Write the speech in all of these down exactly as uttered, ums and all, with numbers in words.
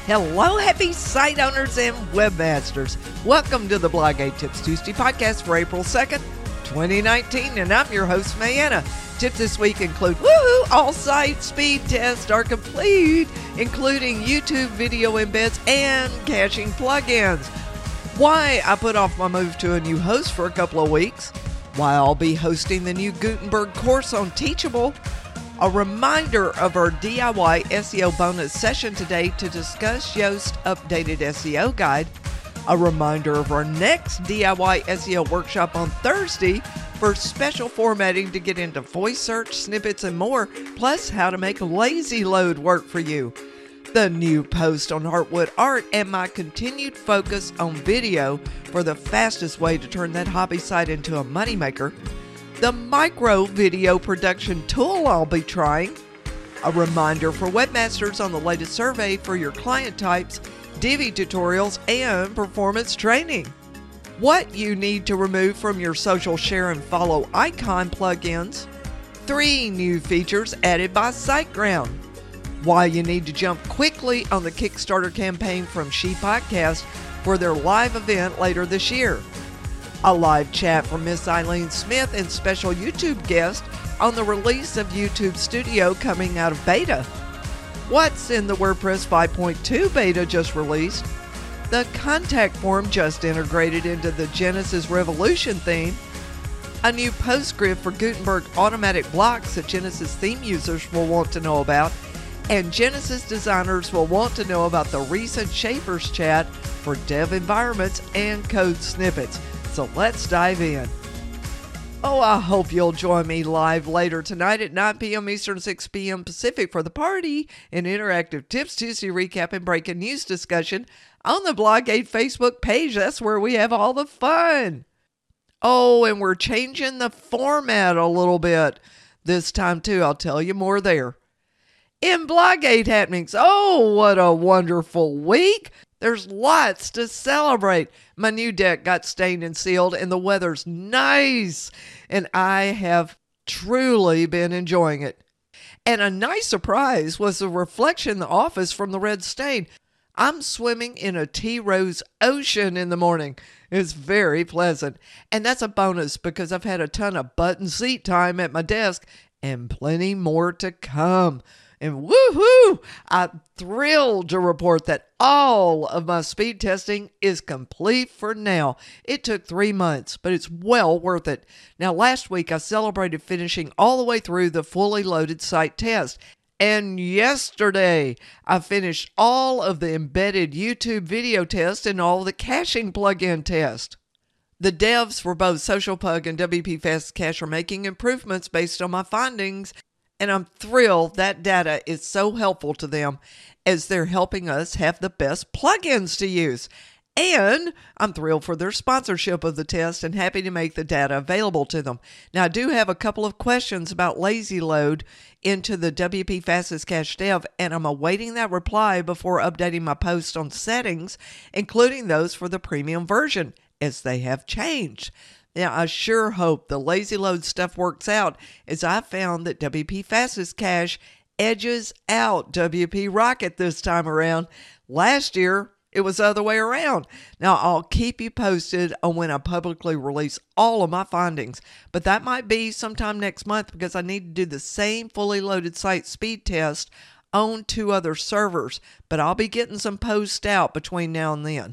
Hello, happy site owners and webmasters. Welcome to the Blogate Tips Tuesday podcast for April second, twenty nineteen, and I'm your host, Mayanna. Tips this week include, woohoo, all site speed tests are complete, including YouTube video embeds and caching plugins. Why I put off my move to a new host for a couple of weeks. Why I'll be hosting the new Gutenberg course on Teachable. A reminder of our D I Y S E O bonus session today to discuss Yoast updated S E O guide. A reminder of our next D I Y S E O workshop on Thursday for special formatting to get into voice search, snippets, and more, plus how to make Lazy Load work for you. The new post on Heartwood Art and my continued focus on video for the fastest way to turn that hobby site into a moneymaker. The micro video production tool I'll be trying. A reminder for webmasters on the latest survey for your client types, Divi tutorials, and performance training. What you need to remove from your social share and follow icon plugins. Three new features added by SiteGround. Why you need to jump quickly on the Kickstarter campaign from She Podcast for their live event later this year. A live chat from Miss Eileen Smith and special YouTube guest on the release of YouTube Studio coming out of beta. What's in the WordPress five point two beta just released. The contact form just integrated into the Genesis Revolution theme. A new PostScript for Gutenberg automatic blocks that Genesis theme users will want to know about. And Genesis designers will want to know about the recent Shapers chat for dev environments and code snippets. So let's dive in. Oh, I hope you'll join me live later tonight at nine p.m. Eastern, six p.m. Pacific for the party, an interactive Tips Tuesday recap and breaking news discussion on the Blogate Facebook page. That's where we have all the fun. Oh, and we're changing the format a little bit this time too. I'll tell you more there. In Blogate happenings, oh, what a wonderful week. There's lots to celebrate. My new deck got stained and sealed, and the weather's nice, and I have truly been enjoying it. And a nice surprise was the reflection in the office from the red stain. I'm swimming in a tea rose ocean in the morning. It's very pleasant. And that's a bonus because I've had a ton of button seat time at my desk and plenty more to come. And woohoo! I'm thrilled to report that all of my speed testing is complete for now. It took three months, but it's well worth it. Now, last week I celebrated finishing all the way through the fully loaded site test. And yesterday I finished all of the embedded YouTube video test and all the caching plugin test. The devs for both SocialPug and W P Fast Cache are making improvements based on my findings. And I'm thrilled that data is so helpful to them as they're helping us have the best plugins to use. And I'm thrilled for their sponsorship of the test and happy to make the data available to them. Now, I do have a couple of questions about Lazy Load into the W P Fastest Cache Dev, and I'm awaiting that reply before updating my post on settings, including those for the premium version, as they have changed. Now, I sure hope the Lazy Load stuff works out, as I found that W P Fastest Cache edges out W P Rocket this time around. Last year, it was the other way around. Now, I'll keep you posted on when I publicly release all of my findings, but that might be sometime next month because I need to do the same fully loaded site speed test on two other servers, but I'll be getting some posts out between now and then.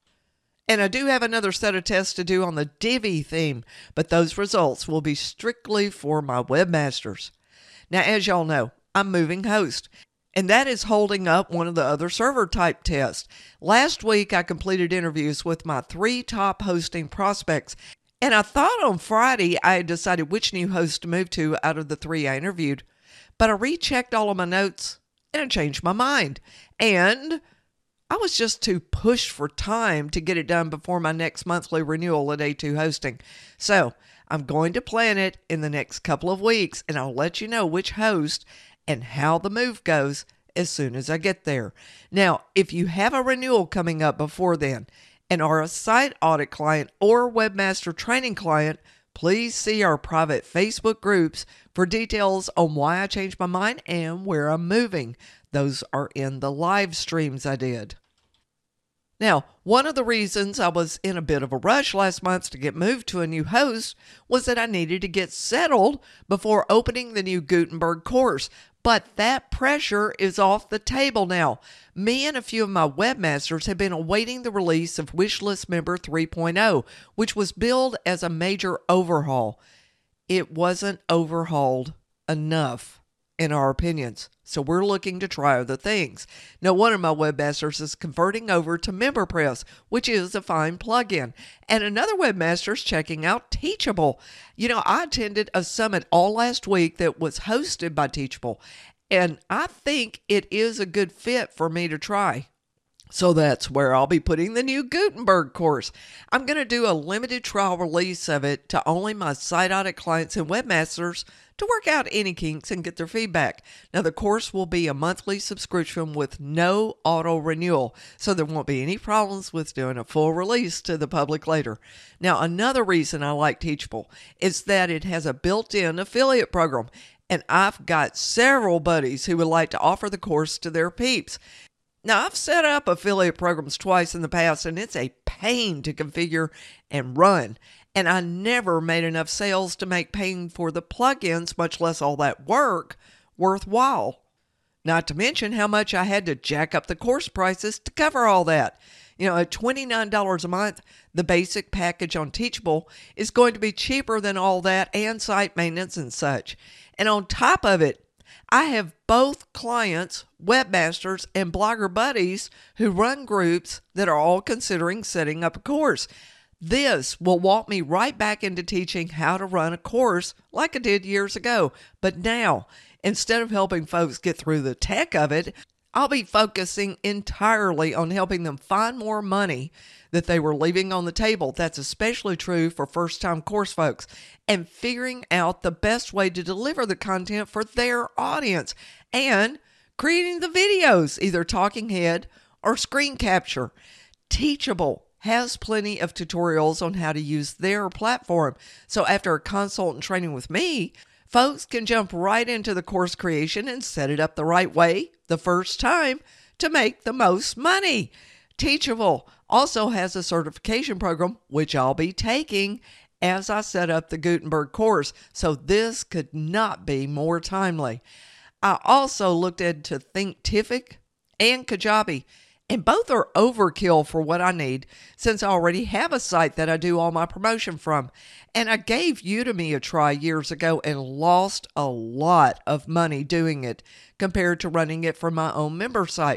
And I do have another set of tests to do on the Divi theme, but those results will be strictly for my webmasters. Now, as y'all know, I'm moving host, and that is holding up one of the other server type tests. Last week, I completed interviews with my three top hosting prospects, and I thought on Friday I had decided which new host to move to out of the three I interviewed, but I rechecked all of my notes, and I changed my mind. And I was just too pushed for time to get it done before my next monthly renewal at A two Hosting. So I'm going to plan it in the next couple of weeks, and I'll let you know which host and how the move goes as soon as I get there. Now, if you have a renewal coming up before then and are a site audit client or webmaster training client, please see our private Facebook groups for details on why I changed my mind and where I'm moving. Those are in the live streams I did. Now, one of the reasons I was in a bit of a rush last month to get moved to a new host was that I needed to get settled before opening the new Gutenberg course. But that pressure is off the table now. Me and a few of my webmasters have been awaiting the release of Wishlist Member three point oh, which was billed as a major overhaul. It wasn't overhauled enough, in our opinions. So we're looking to try other things. Now, one of my webmasters is converting over to MemberPress, which is a fine plugin. And another webmaster is checking out Teachable. You know, I attended a summit all last week that was hosted by Teachable, and I think it is a good fit for me to try. So that's where I'll be putting the new Gutenberg course. I'm going to do a limited trial release of it to only my site audit clients and webmasters to work out any kinks and get their feedback. Now, the course will be a monthly subscription with no auto renewal, so there won't be any problems with doing a full release to the public later. Now, another reason I like Teachable is that it has a built-in affiliate program, and I've got several buddies who would like to offer the course to their peeps. Now, I've set up affiliate programs twice in the past, and it's a pain to configure and run. And I never made enough sales to make paying for the plugins, much less all that work, worthwhile. Not to mention how much I had to jack up the course prices to cover all that. You know, at twenty-nine dollars a month, the basic package on Teachable is going to be cheaper than all that and site maintenance and such. And on top of it, I have both clients, webmasters, and blogger buddies who run groups that are all considering setting up a course. This will walk me right back into teaching how to run a course like I did years ago. But now, instead of helping folks get through the tech of it, I'll be focusing entirely on helping them find more money that they were leaving on the table. That's especially true for first-time course folks, and figuring out the best way to deliver the content for their audience and creating the videos, either talking head or screen capture. Teachable has plenty of tutorials on how to use their platform. So after a consultant training with me, folks can jump right into the course creation and set it up the right way the first time to make the most money. Teachable also has a certification program, which I'll be taking as I set up the Gutenberg course. So this could not be more timely. I also looked into Thinkific and Kajabi, and both are overkill for what I need since I already have a site that I do all my promotion from. And I gave Udemy a try years ago and lost a lot of money doing it compared to running it from my own member site.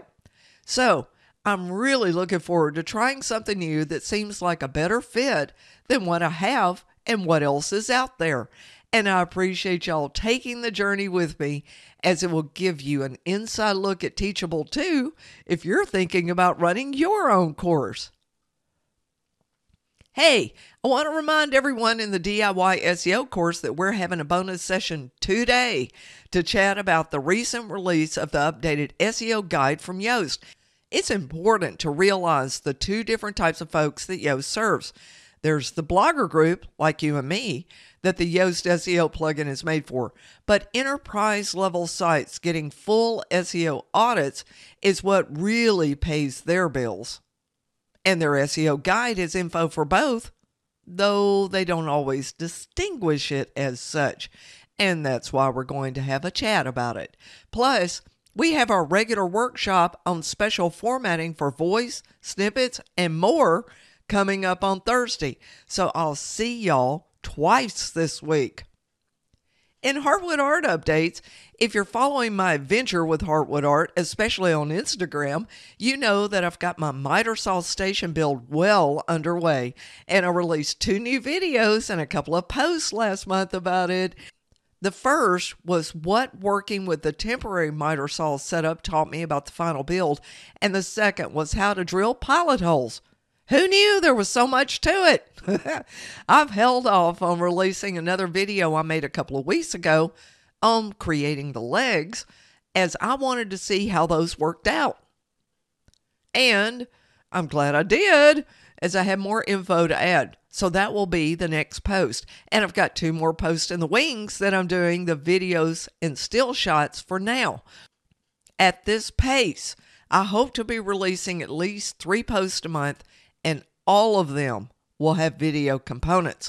So I'm really looking forward to trying something new that seems like a better fit than what I have and what else is out there. And I appreciate y'all taking the journey with me, as it will give you an inside look at Teachable too if you're thinking about running your own course. Hey, I want to remind everyone in the D I Y S E O course that we're having a bonus session today to chat about the recent release of the updated S E O guide from Yoast. It's important to realize the two different types of folks that Yoast serves. There's the blogger group, like you and me, that the Yoast S E O plugin is made for. But enterprise-level sites getting full S E O audits is what really pays their bills. And their S E O guide is info for both, though they don't always distinguish it as such. And that's why we're going to have a chat about it. Plus, we have our regular workshop on special formatting for voice, snippets, and more coming up on Thursday. So I'll see y'all twice this week. In Heartwood Art updates, if you're following my adventure with Heartwood Art, especially on Instagram, you know that I've got my miter saw station build well underway, and I released two new videos and a couple of posts last month about it. The first was what working with the temporary miter saw setup taught me about the final build, and the second was how to drill pilot holes. Who knew there was so much to it? I've held off on releasing another video I made a couple of weeks ago on creating the legs, as I wanted to see how those worked out. And I'm glad I did, as I have more info to add. So that will be the next post. And I've got two more posts in the wings that I'm doing the videos and still shots for now. At this pace, I hope to be releasing at least three posts a month, and all of them will have video components.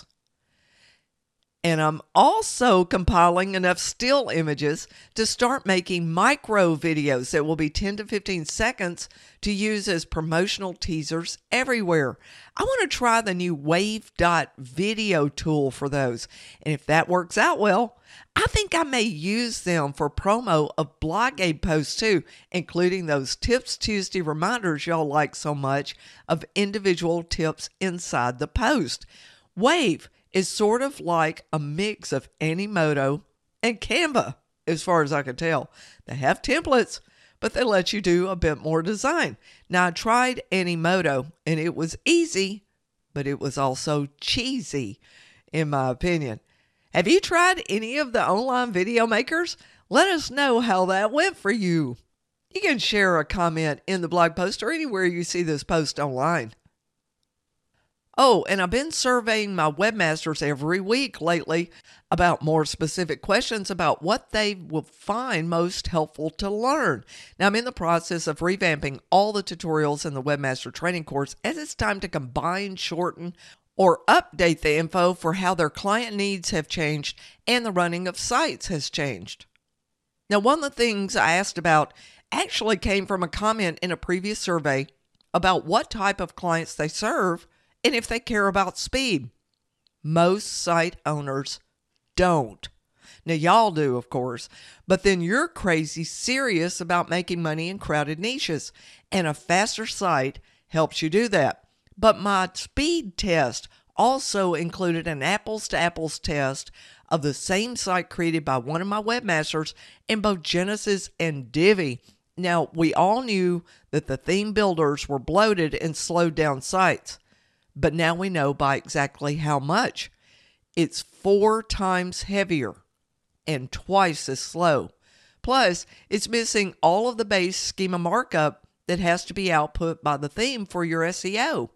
And I'm also compiling enough still images to start making micro videos that will be ten to fifteen seconds to use as promotional teasers everywhere. I want to try the new Wave dot video tool for those. And if that works out well, I think I may use them for promo of Blogate posts too, including those Tips Tuesday reminders y'all like so much of individual tips inside the post. Wave is sort of like a mix of Animoto and Canva, as far as I can tell. They have templates, but they let you do a bit more design. Now, I tried Animoto, and it was easy, but it was also cheesy, in my opinion. Have you tried any of the online video makers? Let us know how that went for you. You can share a comment in the blog post or anywhere you see this post online. Oh, and I've been surveying my webmasters every week lately about more specific questions about what they will find most helpful to learn. Now, I'm in the process of revamping all the tutorials in the Webmaster Training course, as it's time to combine, shorten, or update the info for how their client needs have changed and the running of sites has changed. Now, one of the things I asked about actually came from a comment in a previous survey about what type of clients they serve and if they care about speed. Most site owners don't. Now, y'all do, of course, but then you're crazy serious about making money in crowded niches, and a faster site helps you do that. But my speed test also included an apples-to-apples test of the same site created by one of my webmasters in both Genesis and Divi. Now, we all knew that the theme builders were bloated and slowed down sites, but now we know by exactly how much. It's four times heavier and twice as slow. Plus, it's missing all of the base schema markup that has to be output by the theme for your S E O.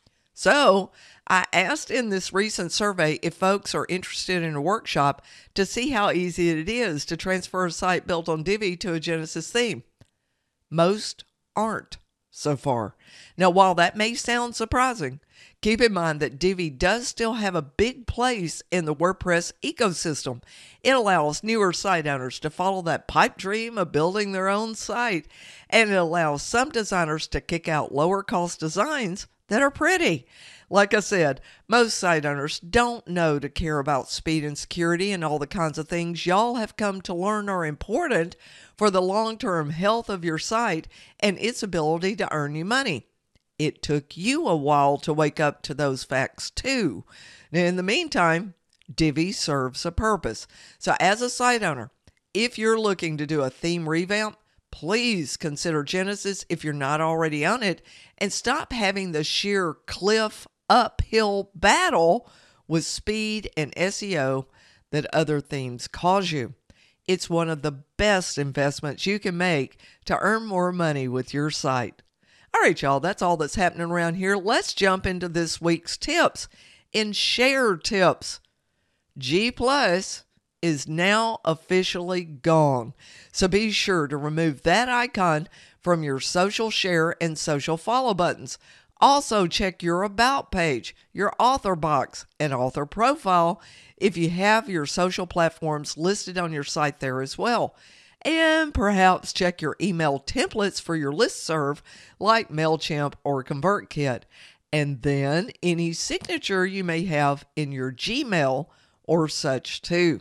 So, I asked in this recent survey if folks are interested in a workshop to see how easy it is to transfer a site built on Divi to a Genesis theme. Most aren't so far. Now, while that may sound surprising, keep in mind that Divi does still have a big place in the WordPress ecosystem. It allows newer site owners to follow that pipe dream of building their own site, and it allows some designers to kick out lower cost designs that are pretty. Like I said, most site owners don't know to care about speed and security and all the kinds of things y'all have come to learn are important for the long-term health of your site and its ability to earn you money. It took you a while to wake up to those facts too. Now, in the meantime, Divi serves a purpose. So as a site owner, if you're looking to do a theme revamp, please consider Genesis if you're not already on it, and stop having the sheer cliff uphill battle with speed and S E O that other themes cause you. It's one of the best investments you can make to earn more money with your site. All right, y'all, that's all that's happening around here. Let's jump into this week's tips. In share tips, G Plus is now officially gone. So be sure to remove that icon from your social share and social follow buttons. Also check your about page, your author box, and author profile if you have your social platforms listed on your site there as well. And perhaps check your email templates for your listserv like MailChimp or ConvertKit. And then any signature you may have in your Gmail or such too.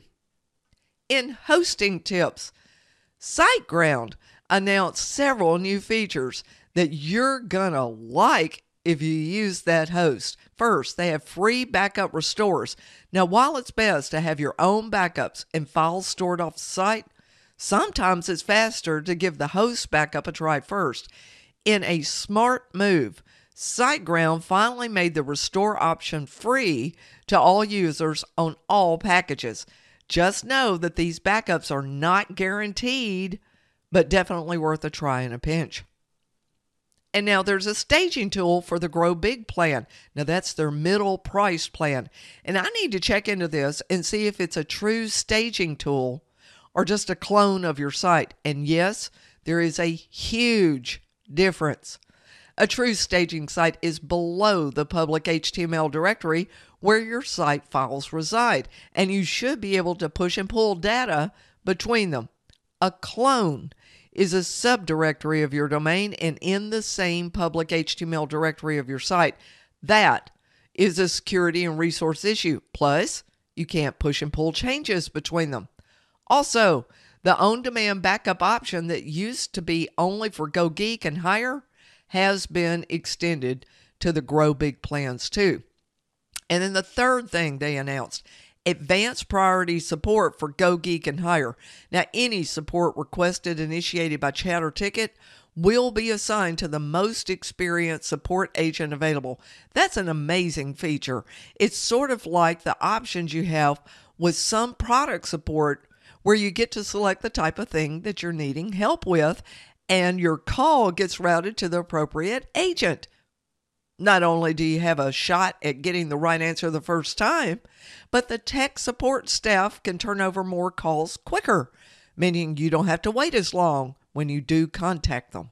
In hosting tips, SiteGround announced several new features that you're gonna like if you use that host. First, they have free backup restores. Now, while it's best to have your own backups and files stored off the site, sometimes it's faster to give the host backup a try first. In a smart move, SiteGround finally made the restore option free to all users on all packages. Just know that these backups are not guaranteed, but definitely worth a try in a pinch. And now there's a staging tool for the Grow Big plan. Now that's their middle price plan. And I need to check into this and see if it's a true staging tool or just a clone of your site. And yes, There is a huge difference. A true staging site is below the public H T M L directory where your site files reside, and you should be able to push and pull data between them. A clone is a subdirectory of your domain and in the same public H T M L directory of your site. That is a security and resource issue. Plus, you can't push and pull changes between them. Also, the on-demand backup option that used to be only for GoGeek and Hire has been extended to the Grow Big plans too. And then the third thing they announced, advanced priority support for GoGeek and Hire. Now, any support requested initiated by chat or ticket will be assigned to the most experienced support agent available. That's an amazing feature. It's sort of like the options you have with some product support where you get to select the type of thing that you're needing help with, and your call gets routed to the appropriate agent. Not only do you have a shot at getting the right answer the first time, but the tech support staff can turn over more calls quicker, meaning you don't have to wait as long when you do contact them.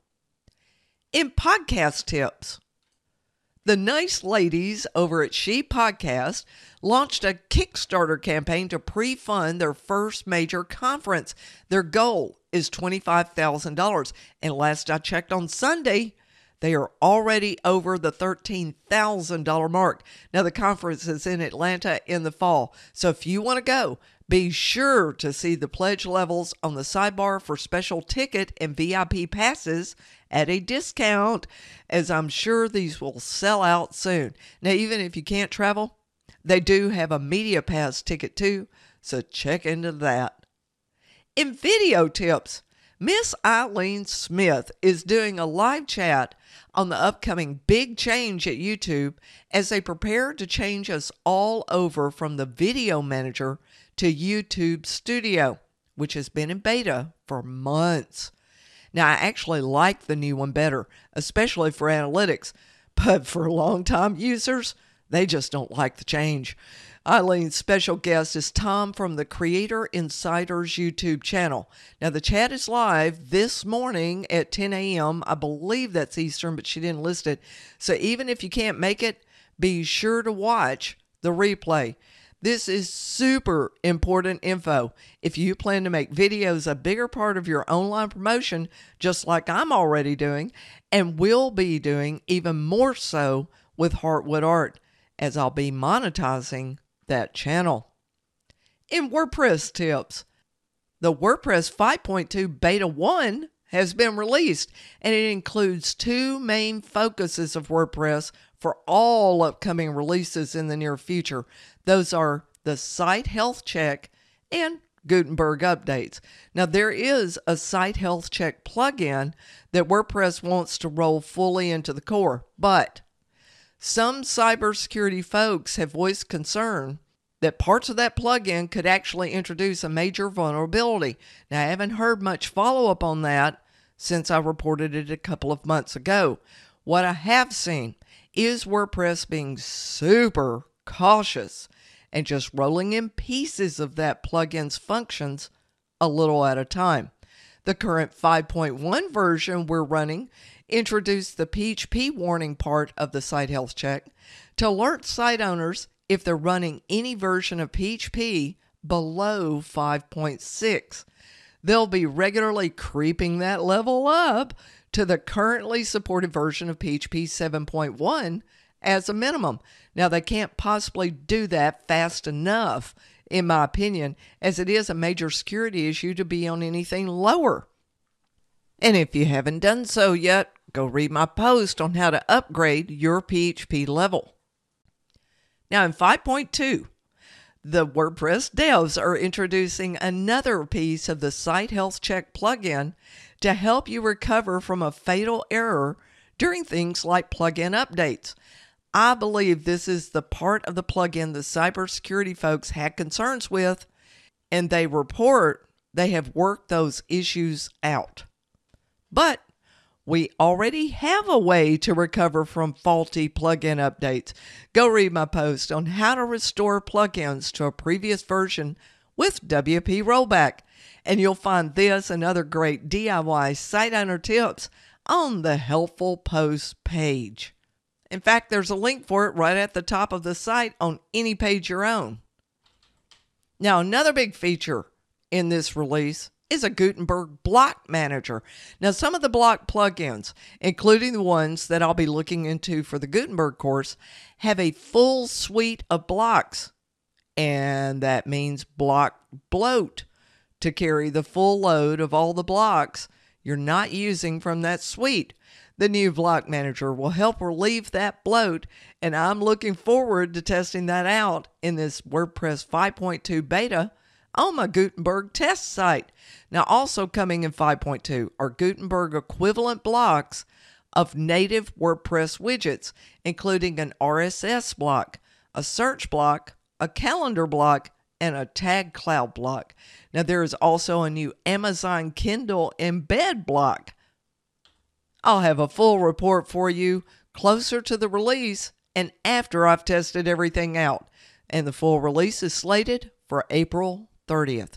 In podcast tips, the nice ladies over at She Podcast launched a Kickstarter campaign to pre-fund their first major conference. Their goal is twenty-five thousand dollars, and last I checked on Sunday, they are already over the thirteen thousand dollars mark. Now, the conference is in Atlanta in the fall, so if you want to go, be sure to see the pledge levels on the sidebar for special ticket and V I P passes at a discount, as I'm sure these will sell out soon. Now, even if you can't travel, they do have a media pass ticket too, so check into that. In video tips, Miss Eileen Smith is doing a live chat on the upcoming big change at YouTube as they prepare to change us all over from the Video Manager to YouTube Studio, which has been in beta for months. Now, I actually like the new one better, especially for analytics, but for long-time users, they just don't like the change. Eileen's special guest is Tom from the Creator Insiders YouTube channel. Now, the chat is live this morning at ten a.m. I believe that's Eastern, but she didn't list it. So even if you can't make it, be sure to watch the replay. This is super important info. If you plan to make videos a bigger part of your online promotion, just like I'm already doing, and will be doing even more so with Heartwood Art, as I'll be monetizing that channel. In WordPress tips, the WordPress five point two Beta one has been released, and it includes two main focuses of WordPress for all upcoming releases in the near future. Those are the Site Health Check and Gutenberg updates. Now, there is a Site Health Check plugin that WordPress wants to roll fully into the core, but some cybersecurity folks have voiced concern that parts of that plugin could actually introduce a major vulnerability. Now, I haven't heard much follow-up on that since I reported it a couple of months ago. What I have seen is WordPress being super cautious and just rolling in pieces of that plugin's functions a little at a time. The current five point one version we're running introduced the P H P warning part of the Site Health Check to alert site owners if they're running any version of P H P below five point six. They'll be regularly creeping that level up to the currently supported version of P H P seven point one as a minimum. Now, they can't possibly do that fast enough, in my opinion, as it is a major security issue to be on anything lower. And if you haven't done so yet, go read my post on how to upgrade your P H P level. Now, in five point two, the WordPress devs are introducing another piece of the Site Health Check plugin to help you recover from a fatal error during things like plugin updates. I believe this is the part of the plugin the cybersecurity folks had concerns with, and they report they have worked those issues out. But we already have a way to recover from faulty plugin updates. Go read my post on how to restore plugins to a previous version with W P Rollback. And you'll find this and other great D I Y site owner tips on the Helpful Posts page. In fact, there's a link for it right at the top of the site on any page you're on. Now, another big feature in this release is a Gutenberg block manager. Now, some of the block plugins, including the ones that I'll be looking into for the Gutenberg course, have a full suite of blocks. And that means block bloat to carry the full load of all the blocks you're not using from that suite. The new block manager will help relieve that bloat, and I'm looking forward to testing that out in this WordPress five point two beta on my Gutenberg test site. Now, also coming in five point two are Gutenberg equivalent blocks of native WordPress widgets, including an R S S block, a search block, a calendar block, and a tag cloud block. Now, there is also a new Amazon Kindle embed block. I'll have a full report for you closer to the release and after I've tested everything out. And the full release is slated for April thirtieth.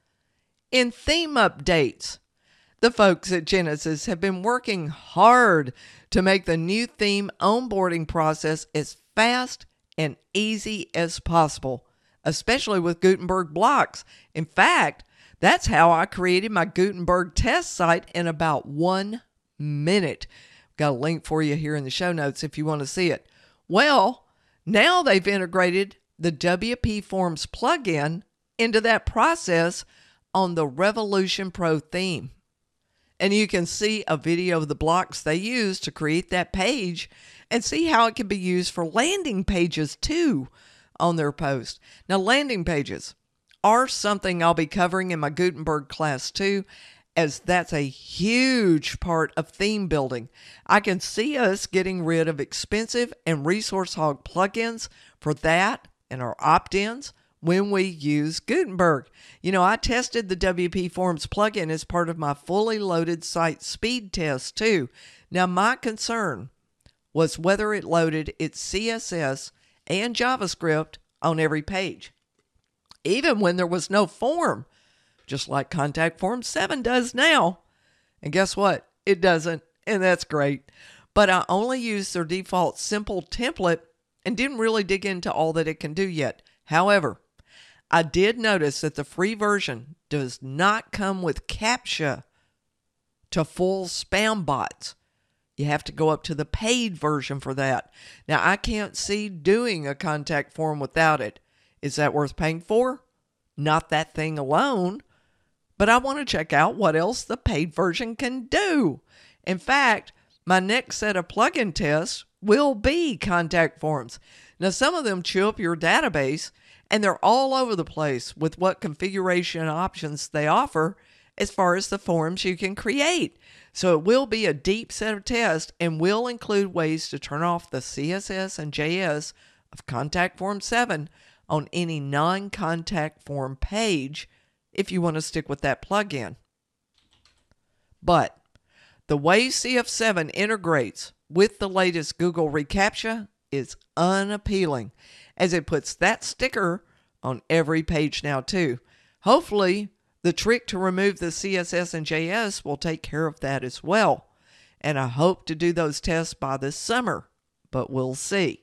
In theme updates, the folks at Genesis have been working hard to make the new theme onboarding process as fast and easy as possible, especially with Gutenberg blocks. In fact, that's how I created my Gutenberg test site in about one minute. Got a link for you here in the show notes if you want to see it. Well, now they've integrated the W P Forms plugin into that process on the Revolution Pro theme. And you can see a video of the blocks they use to create that page and see how it can be used for landing pages too on their post. Now, landing pages are something I'll be covering in my Gutenberg class too, as that's a huge part of theme building. I can see us getting rid of expensive and resource hog plugins for that and our opt-ins when we use Gutenberg. You know, I tested the W P Forms plugin as part of my fully loaded site speed test too. Now, my concern was whether it loaded its C S S and JavaScript on every page, even when there was no form, just like Contact Form seven does now. And guess what? It doesn't, and that's great. But I only used their default simple template and didn't really dig into all that it can do yet. However, I did notice that the free version does not come with CAPTCHA to full spam bots. You have to go up to the paid version for that. Now, I can't see doing a contact form without it. Is that worth paying for? Not that thing alone. But I want to check out what else the paid version can do. In fact, my next set of plugin tests will be contact forms. Now, some of them chew up your database, and they're all over the place with what configuration options they offer as far as the forms you can create. So it will be a deep set of tests and will include ways to turn off the C S S and J S of Contact Form seven on any non-contact form page if you want to stick with that plugin. But the way C F seven integrates with the latest Google reCAPTCHA is unappealing, as it puts that sticker on every page now too. Hopefully, the trick to remove the C S S and J S will take care of that as well. And I hope to do those tests by this summer, but we'll see.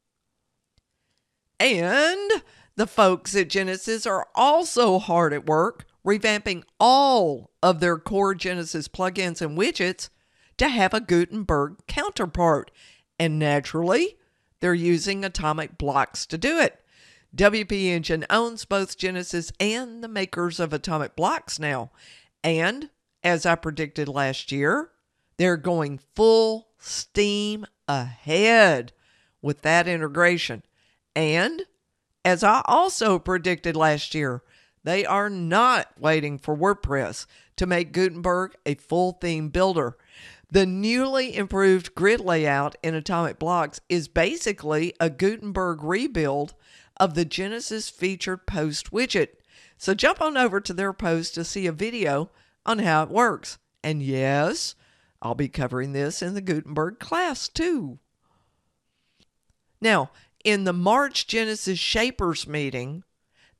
And the folks at Genesis are also hard at work revamping all of their core Genesis plugins and widgets to have a Gutenberg counterpart. And naturally, they're using Atomic Blocks to do it. W P Engine owns both Genesis and the makers of Atomic Blocks now. And, as I predicted last year, they're going full steam ahead with that integration. And, as I also predicted last year, they are not waiting for WordPress to make Gutenberg a full theme builder. The newly improved grid layout in Atomic Blocks is basically a Gutenberg rebuild of the Genesis featured post widget. So jump on over to their post to see a video on how it works. And yes, I'll be covering this in the Gutenberg class too. Now, in the March Genesis Shapers meeting,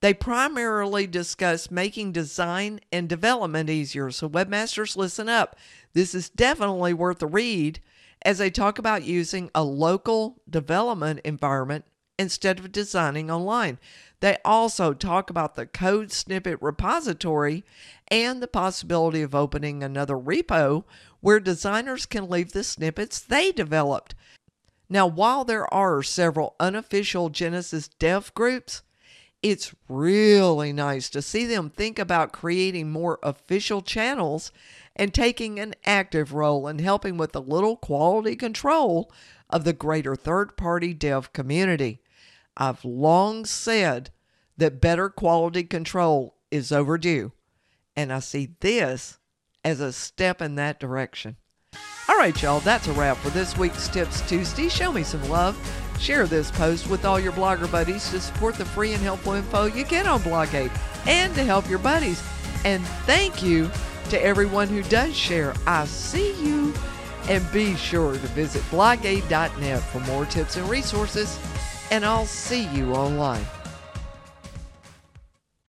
They primarily discuss making design and development easier. So webmasters, listen up. This is definitely worth a read as they talk about using a local development environment instead of designing online. They also talk about the code snippet repository and the possibility of opening another repo where designers can leave the snippets they developed. Now, while there are several unofficial Genesis dev groups, it's really nice to see them think about creating more official channels and taking an active role in helping with a little quality control of the greater third-party dev community. I've long said that better quality control is overdue, and I see this as a step in that direction. All right, y'all, that's a wrap for this week's Tips Tuesday. Show me some love. Share this post with all your blogger buddies to support the free and helpful info you get on Blogate and to help your buddies. And thank you to everyone who does share. I see you. And be sure to visit blogate dot net for more tips and resources. And I'll see you online.